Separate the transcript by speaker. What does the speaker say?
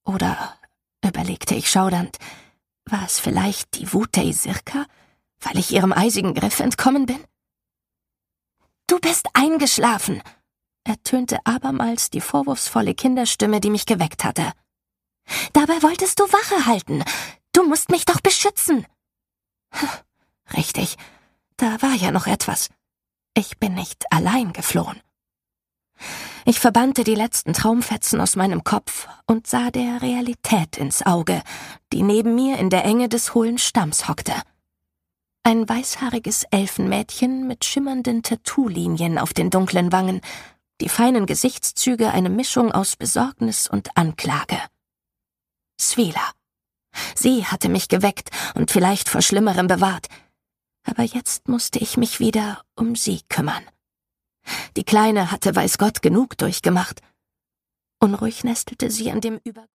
Speaker 1: Oder, überlegte ich schaudernd, war es vielleicht die Wut der Isirka, weil ich ihrem eisigen Griff entkommen bin? »Du bist eingeschlafen«, ertönte abermals die vorwurfsvolle Kinderstimme, die mich geweckt hatte. »Dabei wolltest du Wache halten. Du musst mich doch beschützen.« Richtig, da war ja noch etwas. Ich bin nicht allein geflohen. Ich verbannte die letzten Traumfetzen aus meinem Kopf und sah der Realität ins Auge, die neben mir in der Enge des hohlen Stamms hockte. Ein weißhaariges Elfenmädchen mit schimmernden Tattoo-Linien auf den dunklen Wangen, die feinen Gesichtszüge eine Mischung aus Besorgnis und Anklage. Svila. Sie hatte mich geweckt und vielleicht vor Schlimmerem bewahrt. Aber jetzt musste ich mich wieder um sie kümmern. Die Kleine hatte weiß Gott genug durchgemacht. Unruhig nestelte sie an dem